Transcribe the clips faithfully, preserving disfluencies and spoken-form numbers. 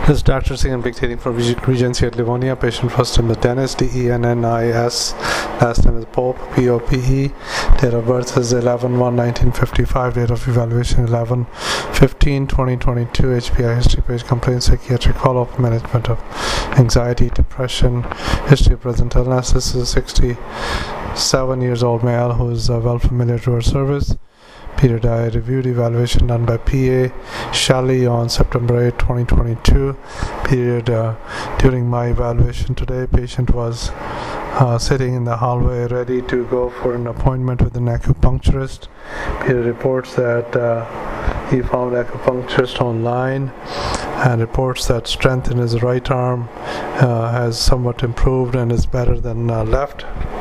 This is Doctor Singh. I'm dictating from Regency at Livonia. Patient first name is Dennis, D E N N I S. Last name is Pope, P O P E. Date of birth is eleven one nineteen fifty-five. Date of evaluation eleven fifteen twenty twenty-two. H P I history page, complaints, psychiatric follow-up, management of anxiety, depression, history of present illness. This is a sixty-seven years old male who is uh, well familiar to our service. Period I reviewed evaluation done by P A Shally on September eighth twenty twenty-two. Period uh, during my evaluation today, patient was uh, sitting in the hallway ready to go for an appointment with an acupuncturist. Period reports that uh, he found acupuncturist online and reports that strength in his right arm uh, has somewhat improved and is better than uh, left.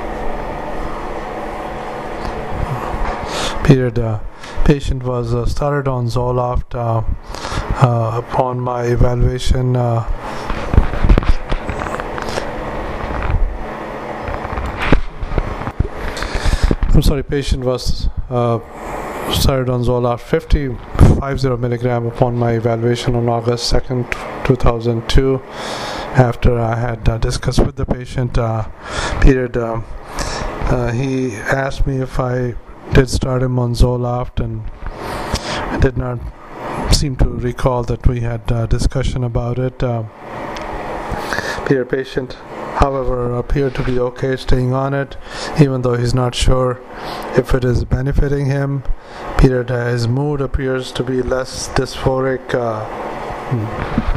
Period. Uh, patient was uh, started on Zoloft uh, uh, upon my evaluation. Uh, I'm sorry. Patient was uh, started on Zoloft fifty milligram upon my evaluation on August second, two thousand two. After I had uh, discussed with the patient, uh, period. Uh, uh, he asked me if I did start him on Zoloft, and I did not seem to recall that we had a discussion about it. Uh, Peer patient, however, appeared to be okay staying on it, even though he's not sure if it is benefiting him. Period. Uh, his mood appears to be less dysphoric. Uh, hmm.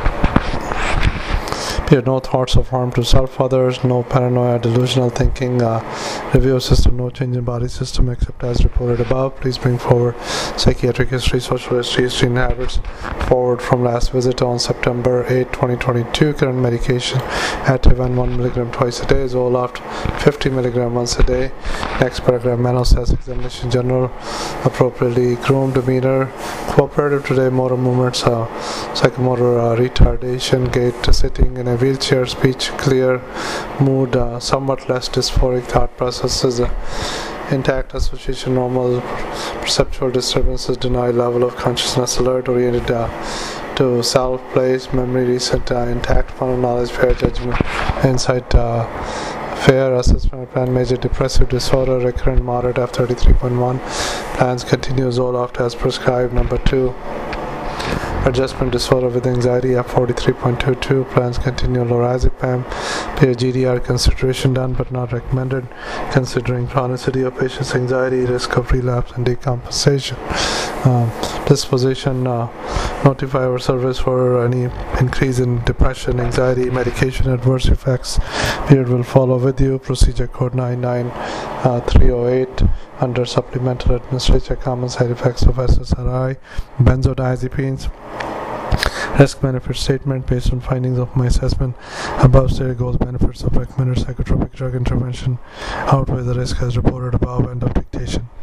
Here, no thoughts of harm to self, others, no paranoia, delusional thinking, uh, review system, no change in body system except as reported above. Please bring forward psychiatric history, social history, history and habits forward from last visit on September eighth twenty twenty-two. Current medication, Ativan one milligram twice a day, Zoloft fifty milligram once a day. Next paragraph, mental status examination general, appropriately groomed demeanor, cooperative today, motor movements, uh, psychomotor uh, retardation, gait, sitting in a wheelchair, speech clear, mood uh, somewhat less dysphoric, thought processes uh, intact, association normal, perceptual disturbances, denied, level of consciousness alert, oriented uh, to self, place, memory recent, uh, intact, funnel knowledge, fair judgment, insight, uh, fair assessment plan, major depressive disorder, recurrent moderate F thirty-three point one, plans continue Zoloft as prescribed. Number two, adjustment disorder with anxiety F forty-three point two two, plans continue lorazepam. G D R consideration done but not recommended, considering chronicity of patient's anxiety, risk of relapse and decompensation. Um, disposition, uh, notify our service for any increase in depression, anxiety, medication adverse effects. Period will follow with you. Procedure code nine nine three oh eight under supplemental administration, common side effects of S S R I, benzodiazepines. Risk benefit statement based on findings of my assessment. Above stated goals, benefits of recommended psychotropic drug intervention outweigh the risk as reported above. End of dictation.